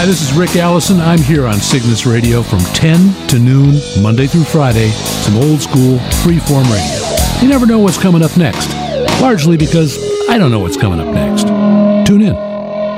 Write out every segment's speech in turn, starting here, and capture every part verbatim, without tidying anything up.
Hi, this is Rick Allison. I'm here on Cygnus Radio from ten to noon, Monday through Friday. Some old school, freeform radio. You never know what's coming up next. Largely because I don't know what's coming up next. Tune in.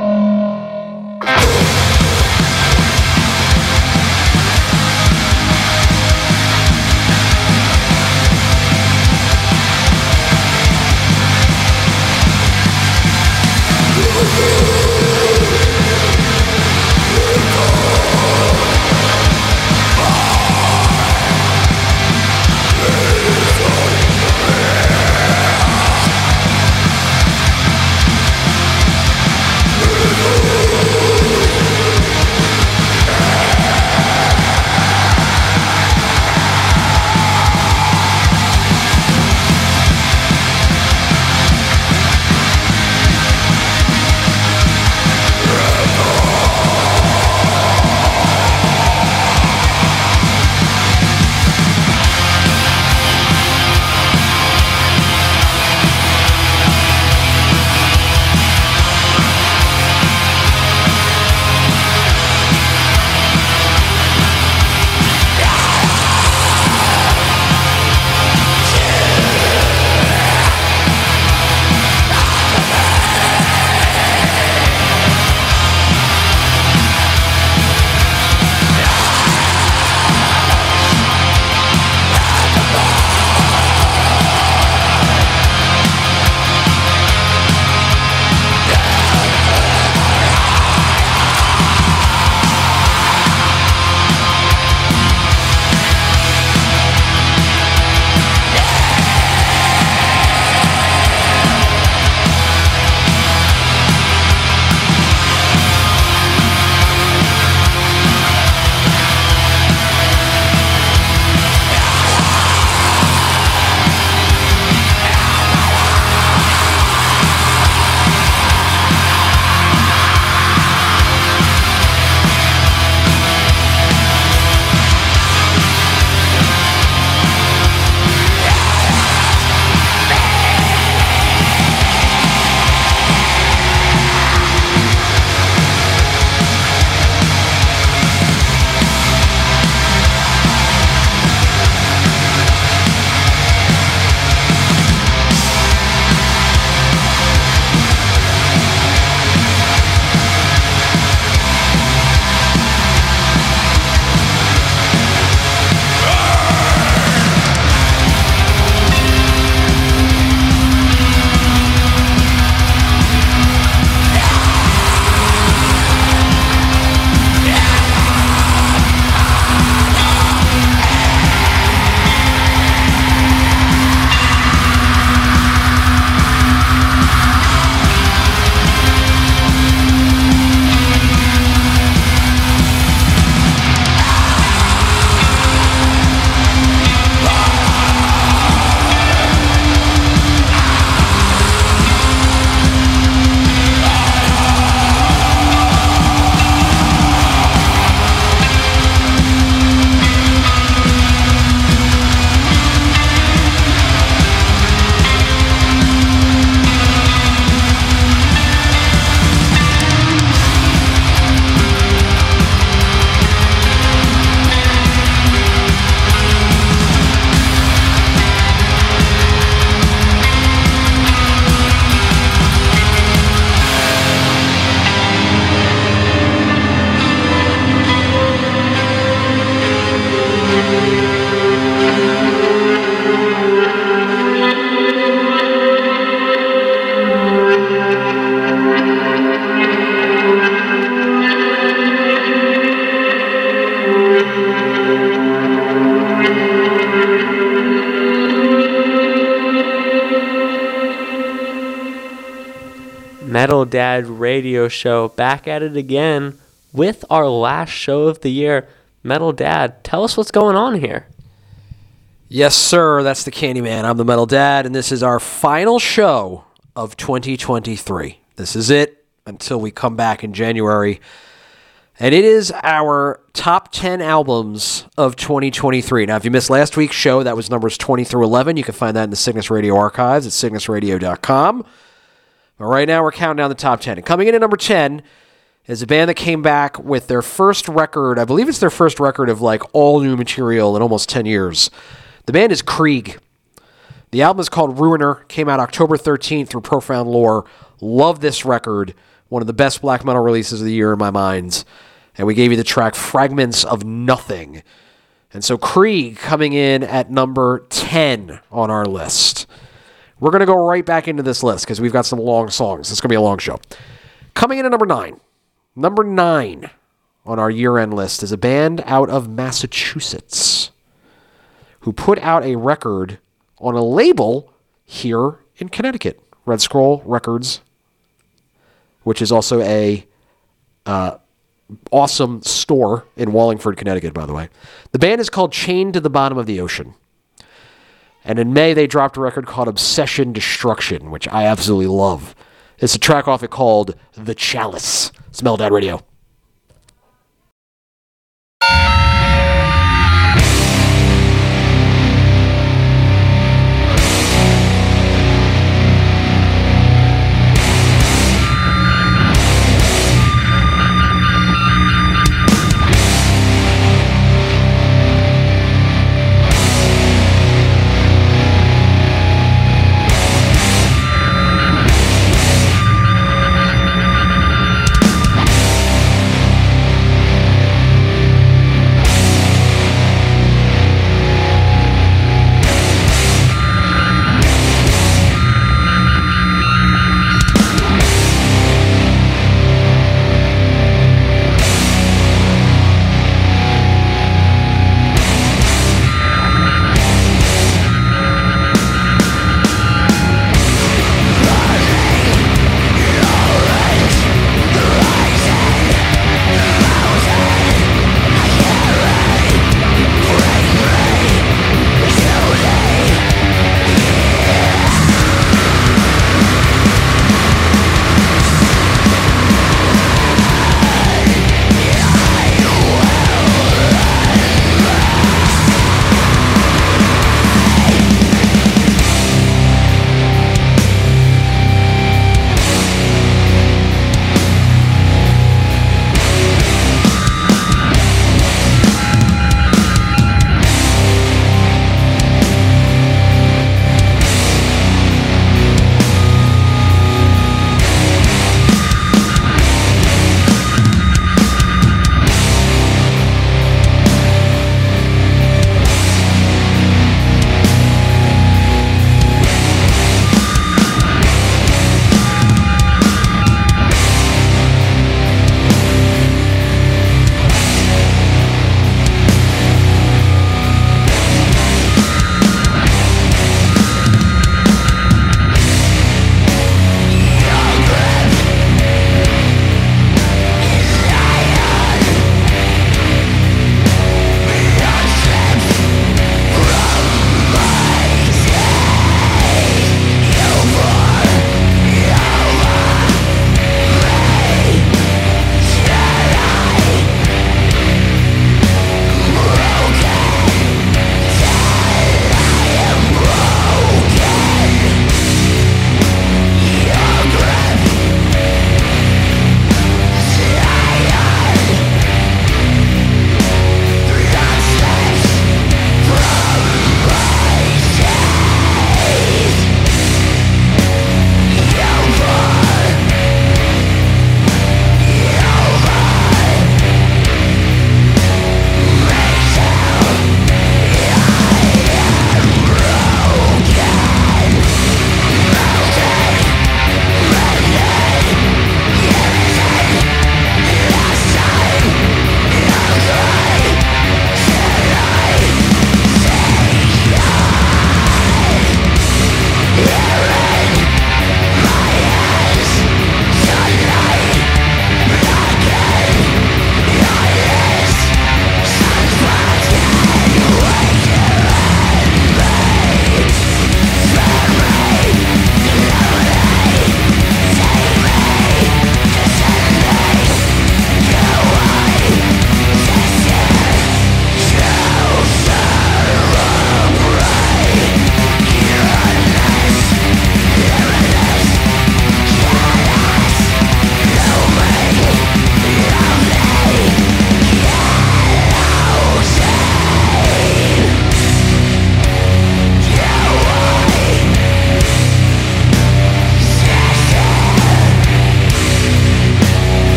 Metal Dad Radio Show, back at it again with our last show of the year. Metal Dad, tell us what's going on here. Yes, sir, that's the Candyman. I'm the Metal Dad, and this is our final show of twenty twenty-three. This is it until we come back in January. And it is our top ten albums of twenty twenty-three. Now, if you missed last week's show, that was numbers twenty through eleven. You can find that in the Cygnus Radio archives at cygnus radio dot com. But right now, we're counting down the top ten. And coming in at number ten is a band that came back with their first record. I believe it's their first record of like all new material in almost ten years. The band is Krieg. The album is called Ruiner. Came out October thirteenth through Profound Lore. Love this record. One of the best black metal releases of the year in my mind. And we gave you the track Fragments of Nothing. And so Krieg coming in at number ten on our list. We're going to go right back into this list because we've got some long songs. It's going to be a long show. Coming in at number nine. Number nine on our year-end list is a band out of Massachusetts who put out a record on a label here in Connecticut, Red Scroll Records, which is also a uh, awesome store in Wallingford, Connecticut, by the way. The band is called Chained to the Bottom of the Ocean. And in May, they dropped a record called Obsession Destruction, which I absolutely love. It's a track off it called The Chalice. It's Metal Dad Radio.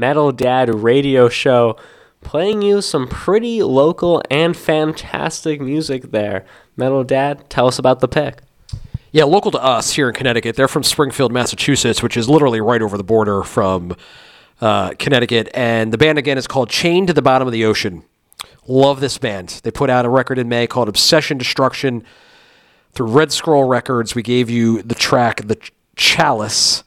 Metal Dad radio show, playing you some pretty local and fantastic music there. Metal Dad, tell us about the pick. Yeah, local to us here in Connecticut. They're from Springfield, Massachusetts, which is literally right over the border from uh, Connecticut. And the band, again, is called Chained to the Bottom of the Ocean. Love this band. They put out a record in May called Obsession Destruction through Red Scroll Records. We gave you the track The Chalice.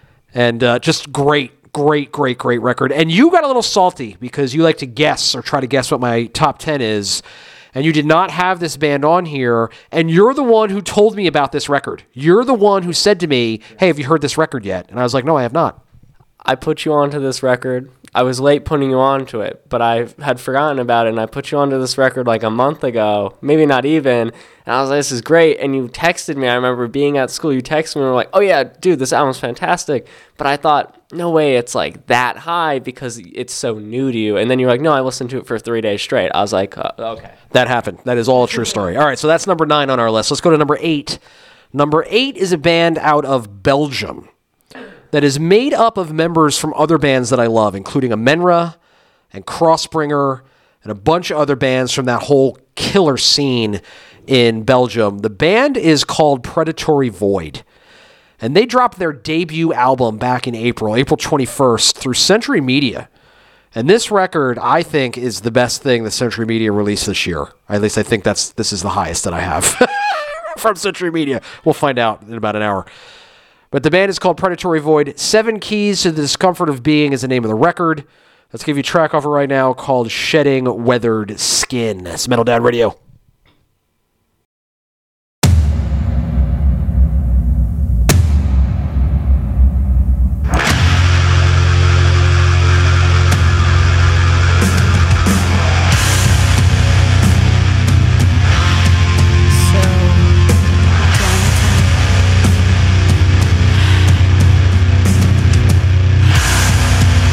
And uh, just great, great, great, great record. And you got a little salty because you like to guess or try to guess what my top ten is. And you did not have this band on here, and you're the one who told me about this record. You're the one who said to me, hey, have you heard this record yet? And I was like, no, I have not. I put you onto this record. I was late putting you onto it, but I had forgotten about it, and I put you onto this record like a month ago, maybe not even, and I was like, this is great, and you texted me. I remember being at school, you texted me, and we were like, oh yeah, dude, this album's fantastic, but I thought, no way it's like that high because it's so new to you, and then you're like, no, I listened to it for three days straight. I was like, uh, okay. That happened. That is all a true story. All right, so that's number nine on our list. Let's go to number eight. Number eight is a band out of Belgium that is made up of members from other bands that I love, including Amenra and Crossbringer and a bunch of other bands from that whole killer scene in Belgium. The band is called Predatory Void, and they dropped their debut album back in April, April twenty-first, through Century Media. And this record, I think, is the best thing that Century Media released this year. At least I think that's this is the highest that I have from Century Media. We'll find out in about an hour. But the band is called Predatory Void. Seven Keys to the Discomfort of Being is the name of the record. Let's give you a track off it right now called Shedding Weathered Skin. It's Metal Dad Radio.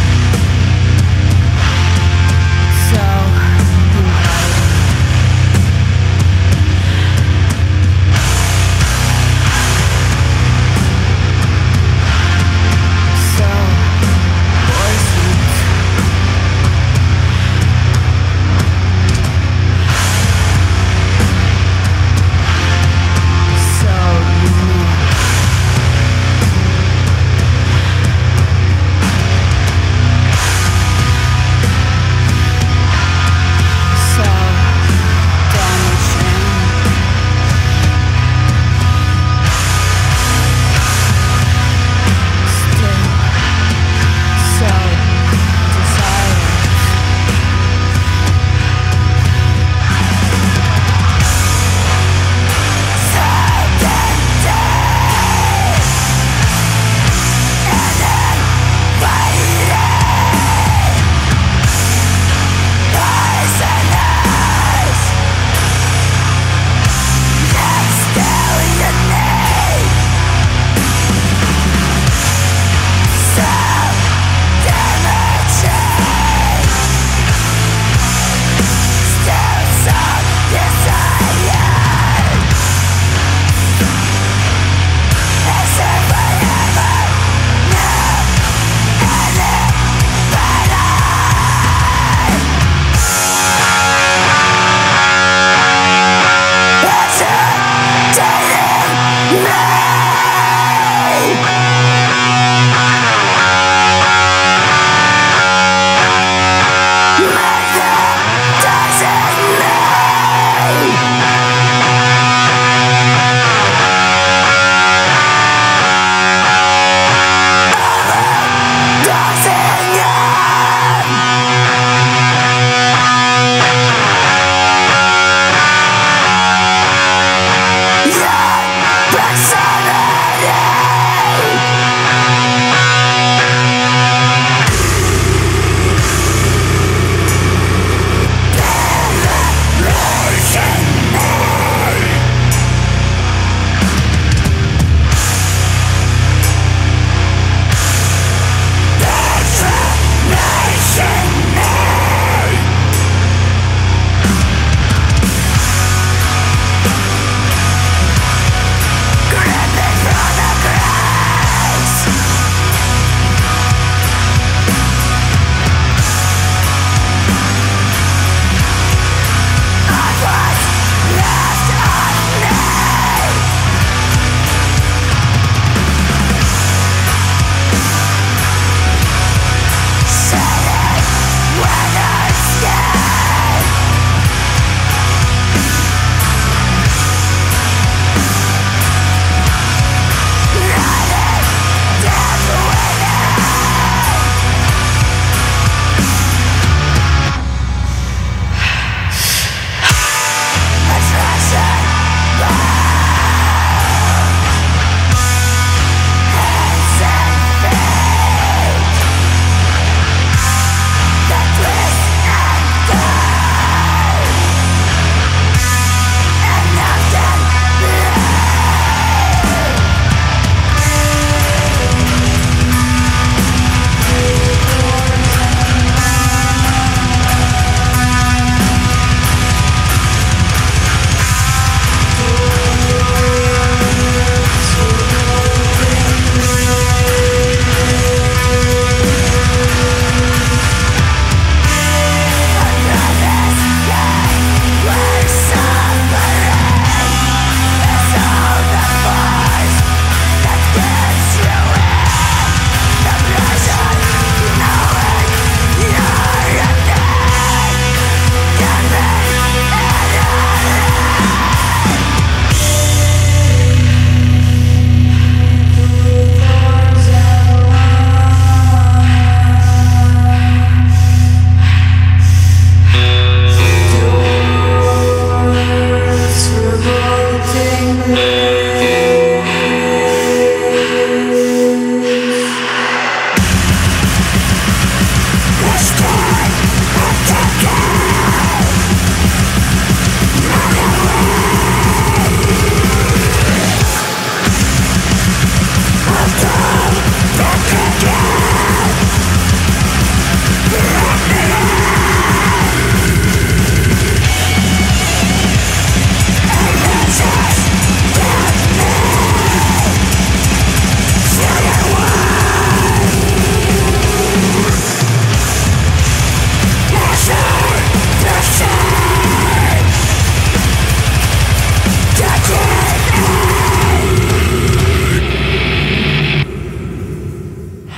So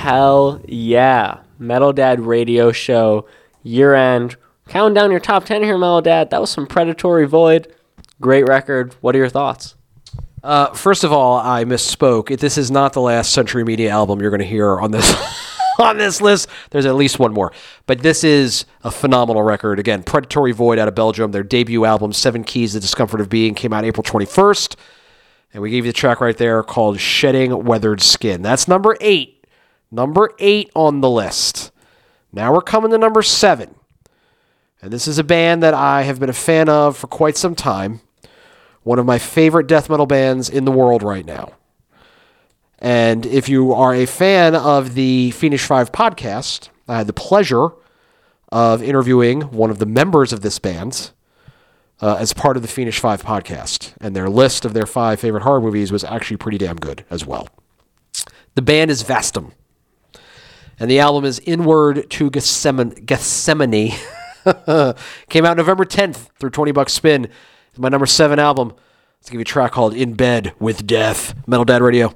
Hell yeah. Metal Dad Radio Show, year end. Counting down your top ten here, Metal Dad. That was some Predatory Void. Great record. What are your thoughts? Uh, first of all, I misspoke. This is not the last Century Media album you're going to hear on this on this list. There's at least one more. But this is a phenomenal record. Again, Predatory Void out of Belgium. Their debut album, Seven Keys, The Discomfort of Being, came out April twenty-first. And we gave you the track right there called Shedding Weathered Skin. That's number eight. Number eight on the list. Now we're coming to number seven. And this is a band that I have been a fan of for quite some time. One of my favorite death metal bands in the world right now. And if you are a fan of the Phoenix Five podcast, I had the pleasure of interviewing one of the members of this band uh, as part of the Phoenix Five podcast. And their list of their five favorite horror movies was actually pretty damn good as well. The band is Vastum. And the album is Inward to Gethsemane. Gethsemane. Came out November tenth through twenty bucks spin. It's my number seven album. Let's give you a track called In Bed with Death. Metal Dad Radio.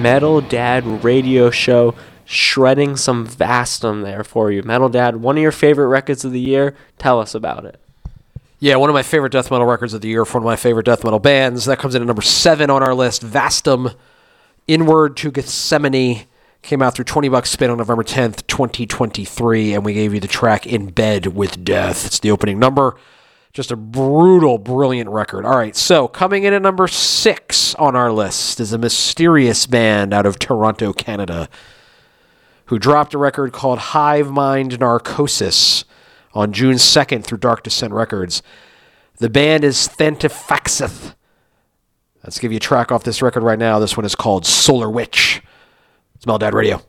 Metal Dad Radio Show, shredding some Vastum there for you. Metal Dad, one of your favorite records of the year. Tell us about it. Yeah, one of my favorite death metal records of the year for one of my favorite death metal bands. That comes in at number seven on our list. Vastum, Inward to Gethsemane, came out through twenty bucks spin on November tenth, twenty twenty-three, and we gave you the track In Bed with Death. It's the opening number. Just a brutal, brilliant record. All right, so coming in at number six on our list is a mysterious band out of Toronto, Canada, who dropped a record called Hive Mind Narcosis on June second through Dark Descent Records. The band is Thentifaxeth. Let's give you a track off this record right now. This one is called Solar Witch. It's Metal Dad Radio.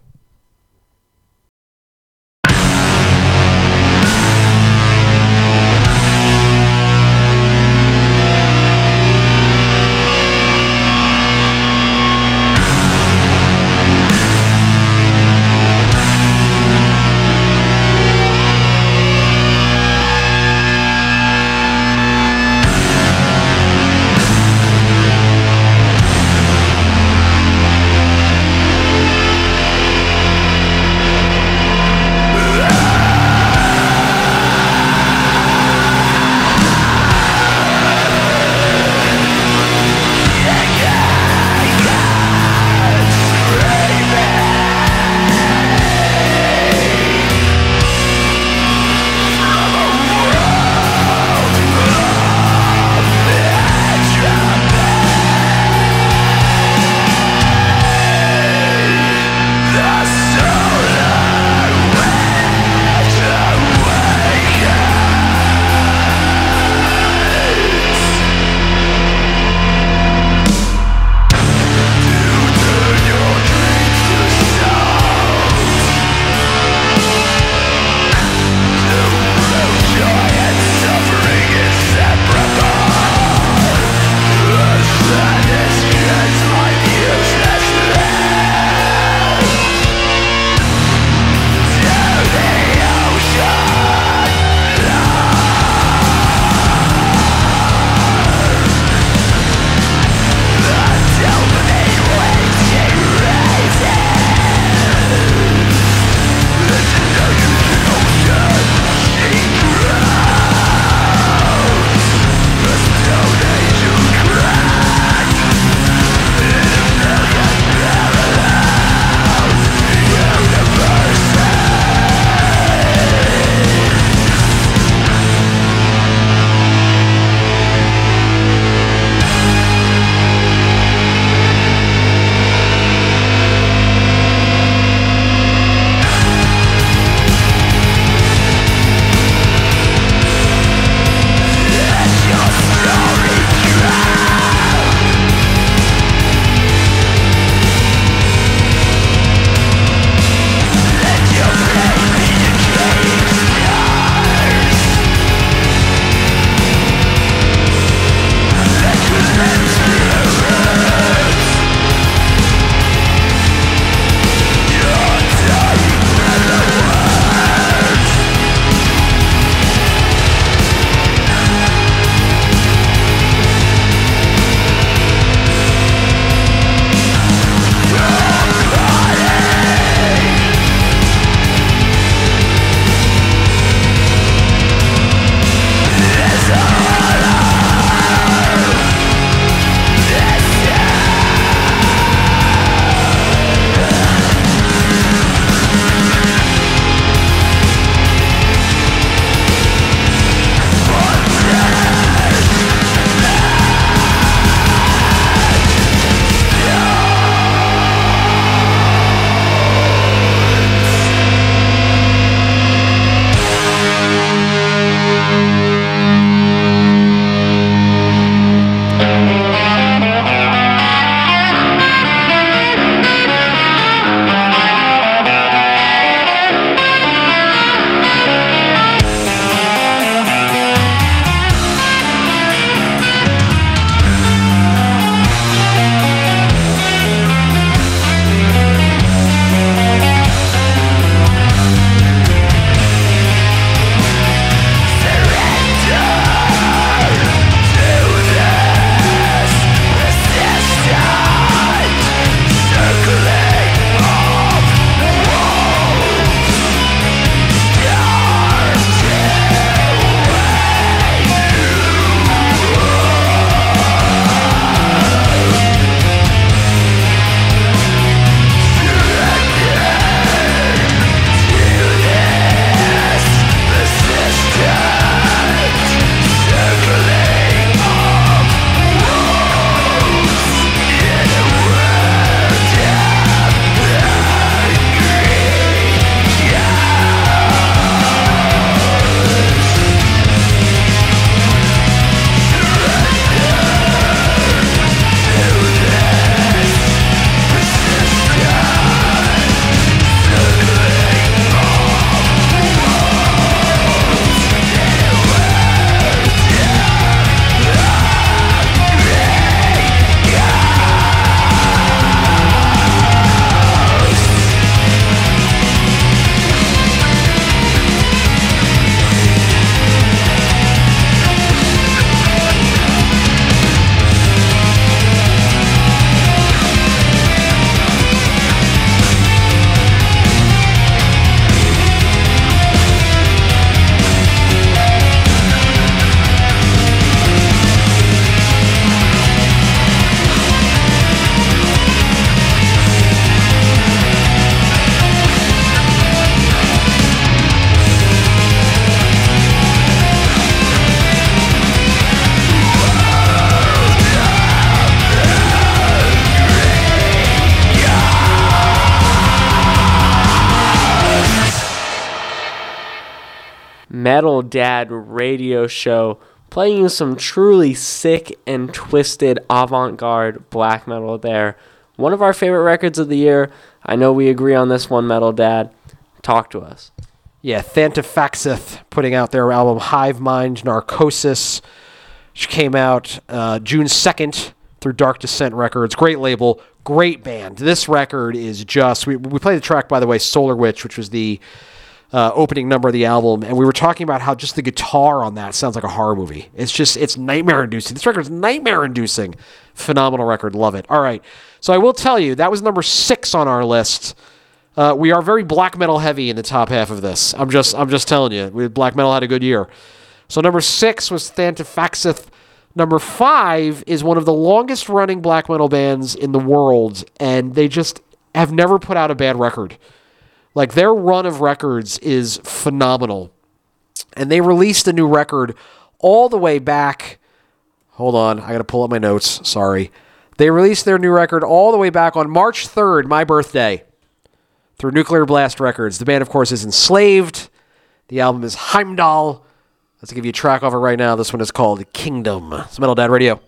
Metal Dad radio show, playing you some truly sick and twisted avant-garde black metal there. One of our favorite records of the year. I know we agree on this one, Metal Dad. Talk to us. Yeah, Thantafaxeth putting out their album Hive Mind Narcosis, which came out uh, June second through Dark Descent Records. Great label, great band. This record is just... We, we played the track, by the way, Solar Witch, which was the uh, opening number of the album, and we were talking about how just the guitar on that sounds like a horror movie. It's just... It's nightmare-inducing. This record's nightmare-inducing. Phenomenal record. Love it. All right. So I will tell you, that was number six on our list. Uh, we are very black metal heavy in the top half of this. I'm just I'm just telling you. We, black metal had a good year. So number six was Thantafaxeth. Number five is one of the longest running black metal bands in the world, and they just have never put out a bad record. Like, their run of records is phenomenal. And they released a new record all the way back. Hold on, I got to pull up my notes. Sorry. They released their new record all the way back on March third, my birthday, through Nuclear Blast Records. The band, of course, is Enslaved. The album is Heimdall. Let's give you a track off it right now. This one is called Kingdom. It's Metal Dad Radio.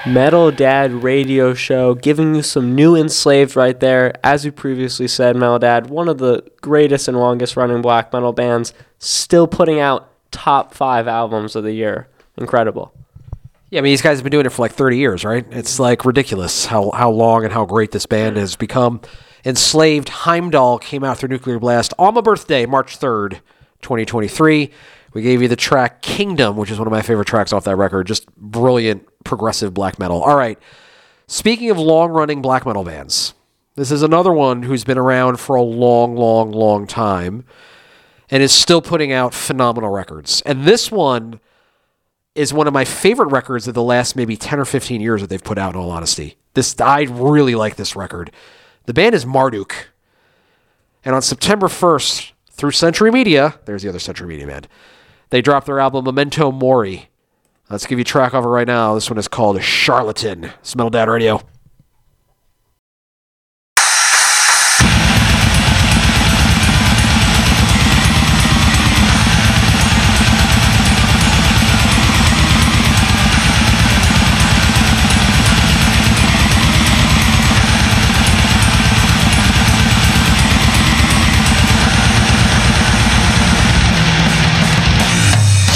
Metal Dad radio show, giving you some new Enslaved right there. As we previously said, Metal Dad, one of the greatest and longest running black metal bands, still putting out top five albums of the year. Incredible. Yeah, I mean, these guys have been doing it for like thirty years, right? It's like ridiculous how, how long and how great this band has become. Enslaved Heimdall came out through Nuclear Blast on my birthday, March third, twenty twenty-three. We gave you the track Kingdom, which is one of my favorite tracks off that record. Just brilliant progressive black metal. All right, speaking of long-running black metal bands, this is another one who's been around for a long, long, long time and is still putting out phenomenal records. And this one is one of my favorite records of the last maybe ten or fifteen years that they've put out, in all honesty. This I really like this record. The band is Marduk. And on September first, through Century Media, there's the other Century Media band, they dropped their album Memento Mori. Let's give you a track of it right now. This one is called Charlatan. It's Metal Dad Radio.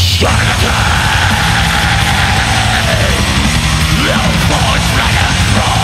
Force running through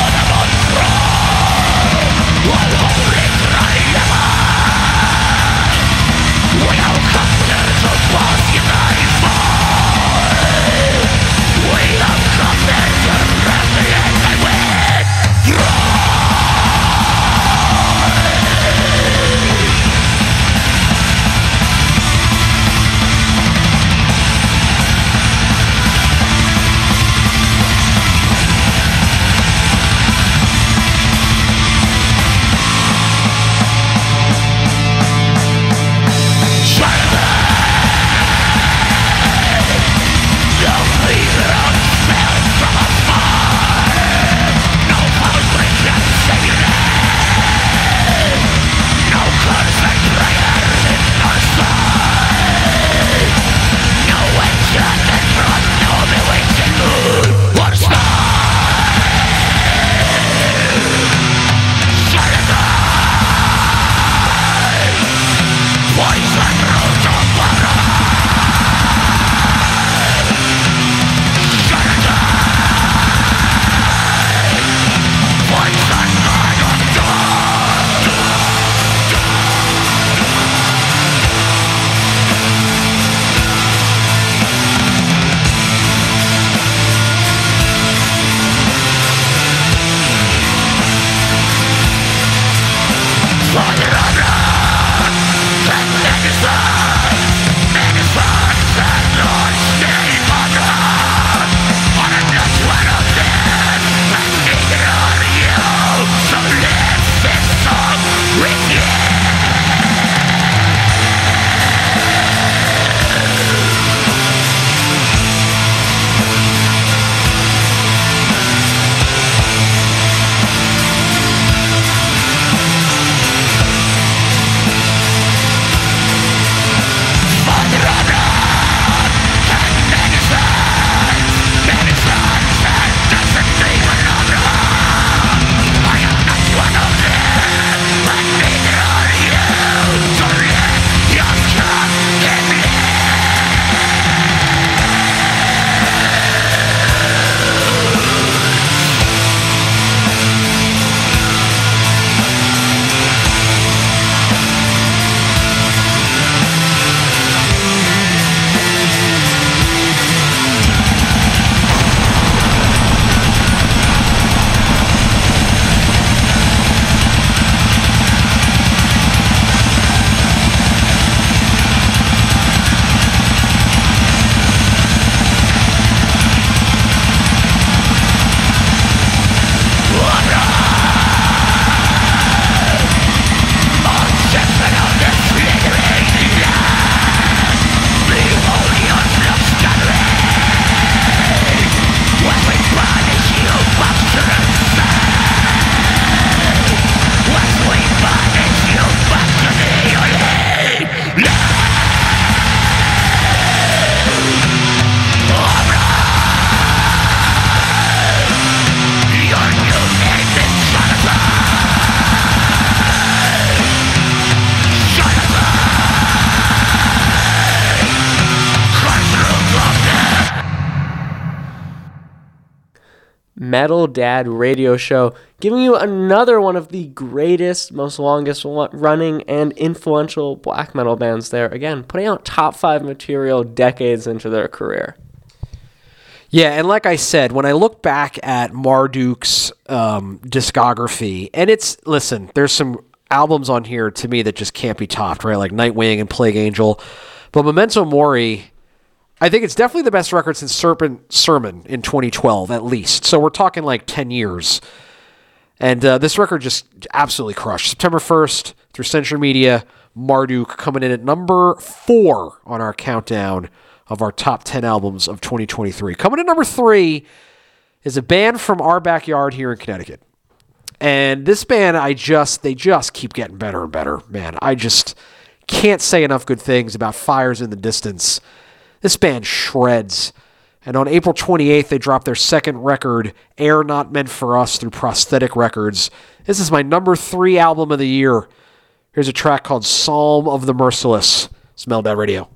Metal Dad Radio Show, giving you another one of the greatest, most longest running and influential black metal bands there. Again, putting out top five material decades into their career. Yeah, and like I said, when I look back at Marduk's um, discography, and it's, listen, there's some albums on here to me that just can't be topped, right? Like Nightwing and Plague Angel. But Memento Mori, I think it's definitely the best record since Serpent Sermon in twenty twelve, at least. So we're talking like ten years. And uh, this record just absolutely crushed. September first, through Century Media, Marduk coming in at number four on our countdown of our top ten albums of twenty twenty-three. Coming in number three is a band from our backyard here in Connecticut. And this band, I just, they just keep getting better and better, man. I just can't say enough good things about Fires in the Distance. This band shreds. And on April twenty-eighth, they dropped their second record, Air Not Meant For Us, through Prosthetic Records. This is my number three album of the year. Here's a track called Psalm of the Merciless. It's Metal Dad Radio.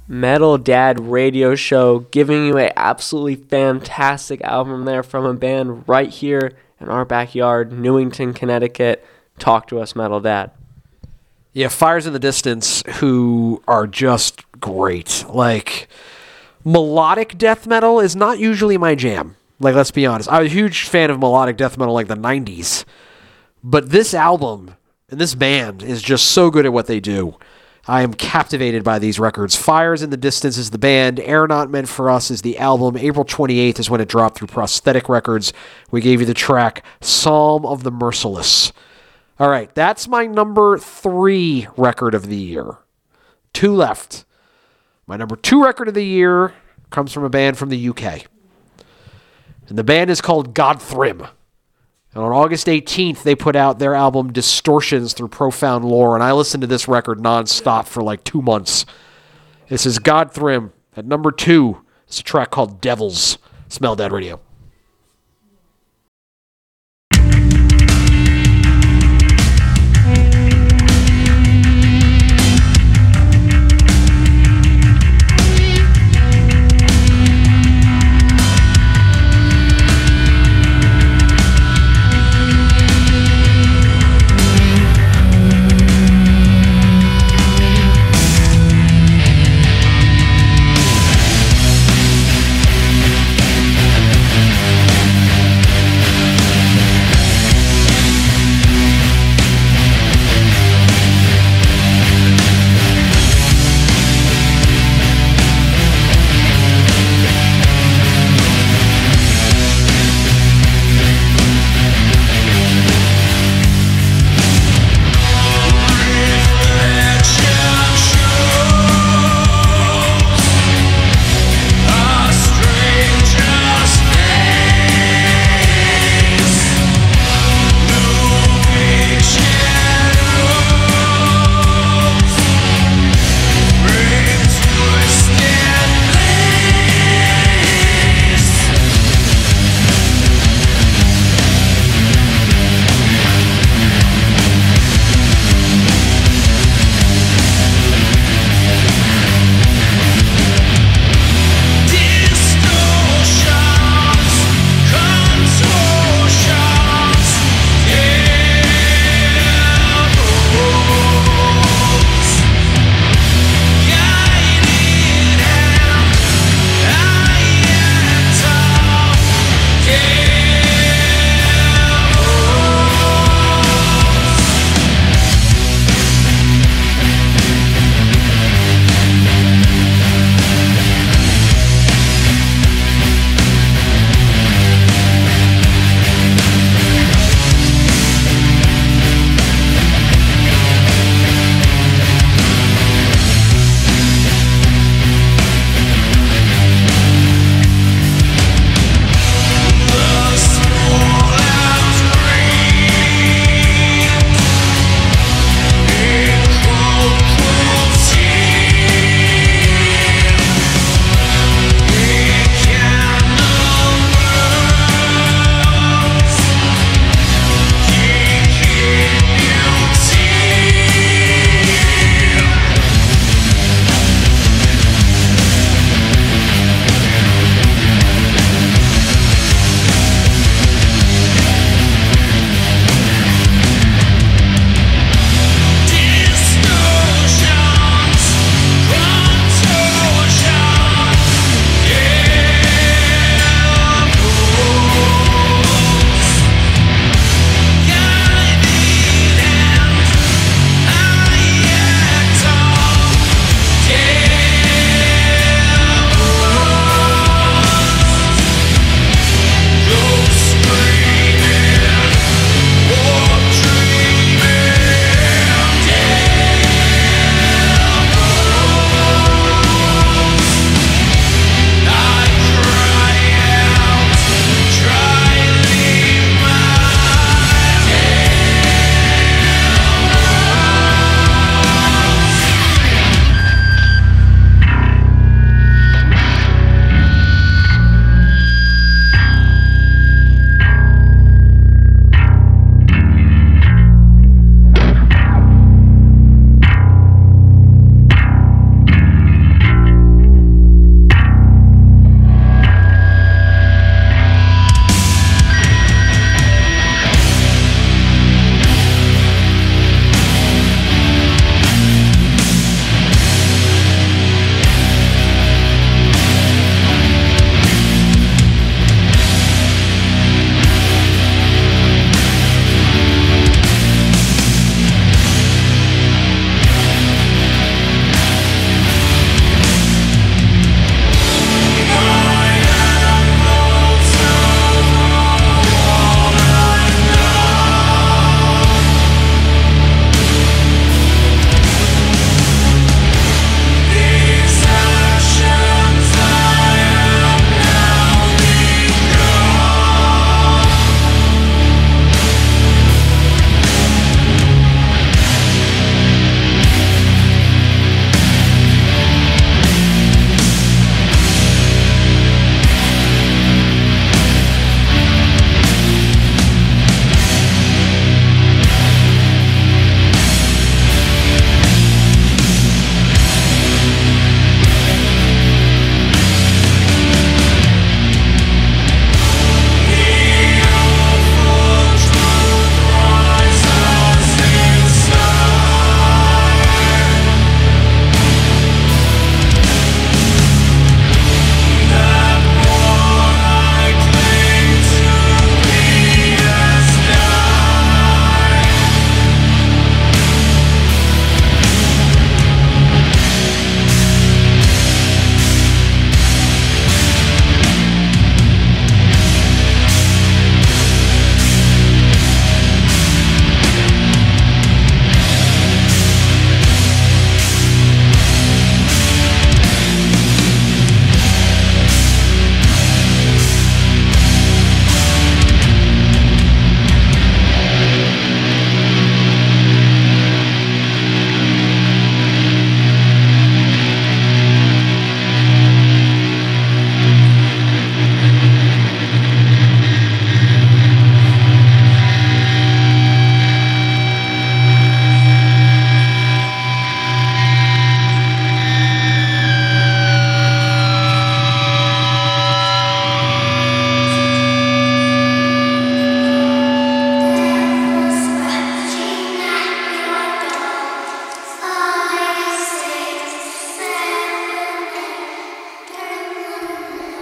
Metal Dad Radio Show, giving you an absolutely fantastic album there from a band right here in our backyard, Newington, Connecticut. Talk to us, Metal Dad. Yeah, Fires in the Distance, who are just great. Like, melodic death metal is not usually my jam. Like, let's be honest. I was a huge fan of melodic death metal like the nineties. But this album and this band is just so good at what they do. I am captivated by these records. Fires in the Distance is the band. Air Not Meant for Us is the album. April twenty-eighth is when it dropped through Prosthetic Records. We gave you the track Psalm of the Merciless. All right, that's my number three record of the year. Two left. My number two record of the year comes from a band from the U K. And the band is called Godthrim. And on August eighteenth, they put out their album Distortions Through Profound Lore, and I listened to this record nonstop for like two months. This is Godthrim. At number two, it's a track called Devils. Smell Dad Radio.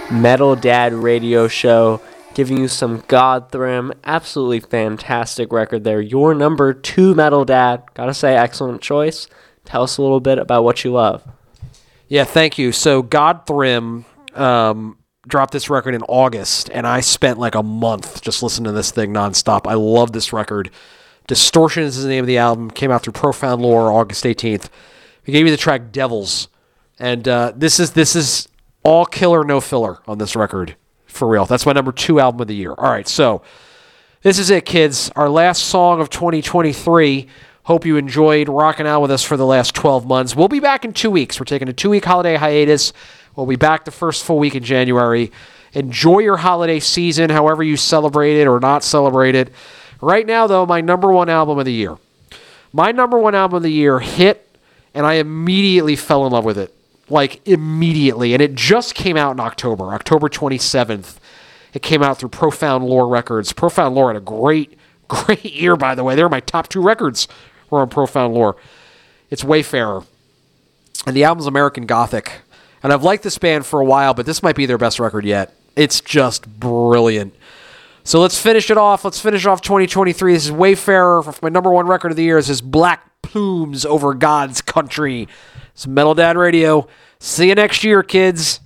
Metal Dad radio show, giving you some Godthrim. Absolutely fantastic record there. Your number two, Metal Dad. Gotta say, excellent choice. Tell us a little bit about what you love. Yeah, thank you. So Godthrim um, dropped this record in August, and I spent like a month just listening to this thing nonstop. I love this record. Distortions is the name of the album. Came out through Profound Lore August eighteenth. We gave you the track Devils. And uh, this is this is all killer, no filler on this record. For real. That's my number two album of the year. All right, so this is it, kids. Our last song of twenty twenty-three. Hope you enjoyed rocking out with us for the last twelve months. We'll be back in two weeks. We're taking a two-week holiday hiatus. We'll be back the first full week in January. Enjoy your holiday season, however you celebrate it or not celebrate it. Right now, though, my number one album of the year. My number one album of the year hit, and I immediately fell in love with it. Like, immediately. And it just came out in October, October twenty-seventh. It came out through Profound Lore Records. Profound Lore had a great, great year, by the way. They were my top two records were on Profound Lore. It's Wayfarer. And the album's American Gothic. And I've liked this band for a while, but this might be their best record yet. It's just brilliant. So let's finish it off. Let's finish off twenty twenty-three. This is Wayfarer. My number one record of the year. This is Black Plumes Over God's Country. It's Metal Dad Radio. See you next year, kids.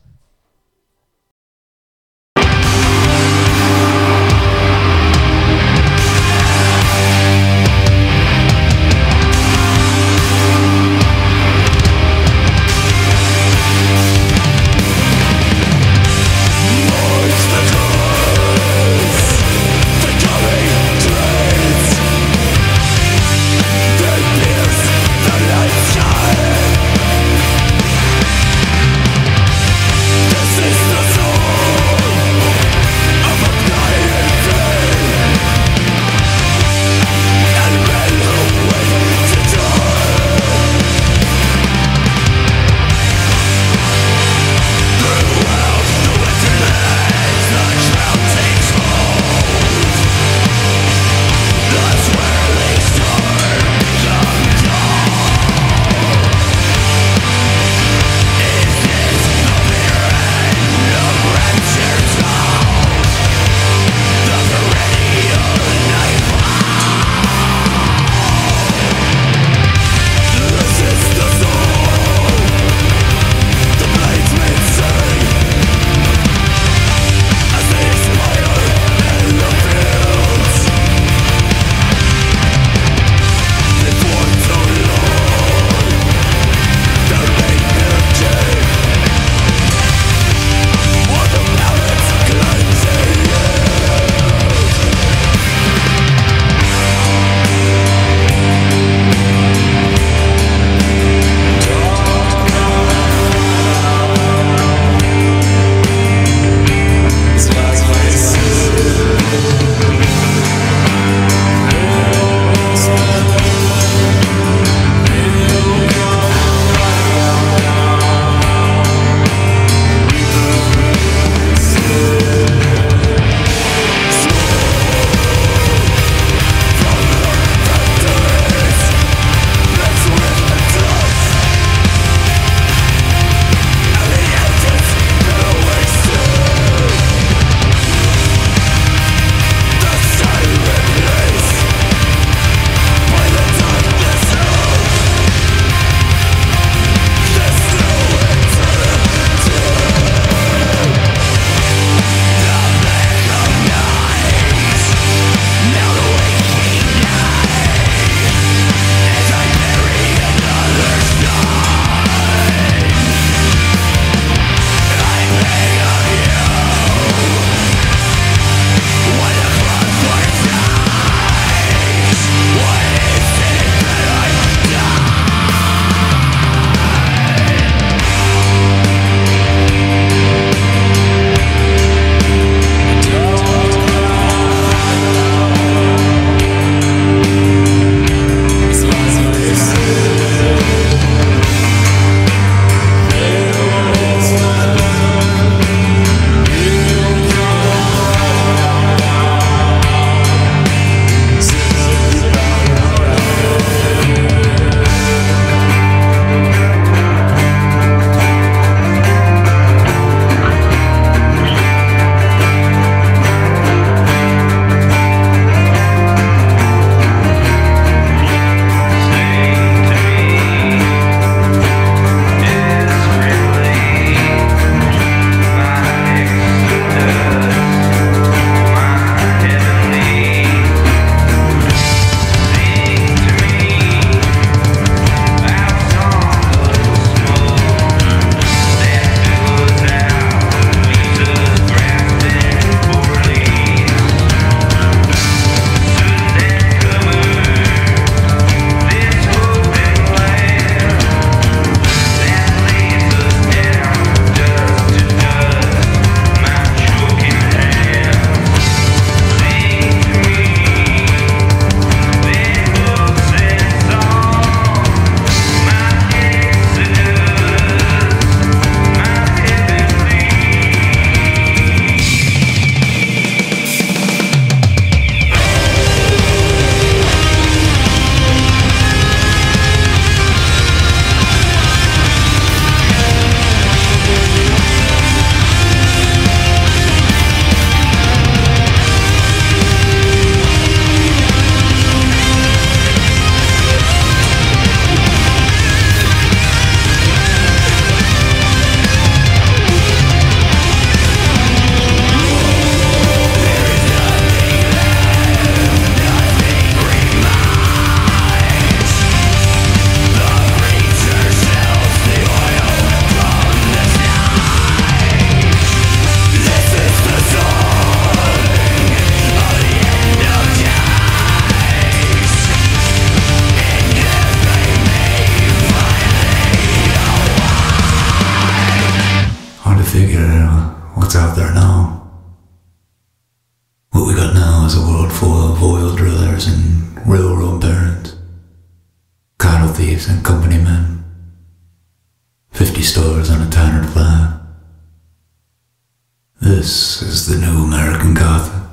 Pierce the light sky. figure what's out there now. What we got now is a world full of oil drillers and railroad barons, cattle thieves and company men, fifty stores on a tattered flag. This is the new American Gothic.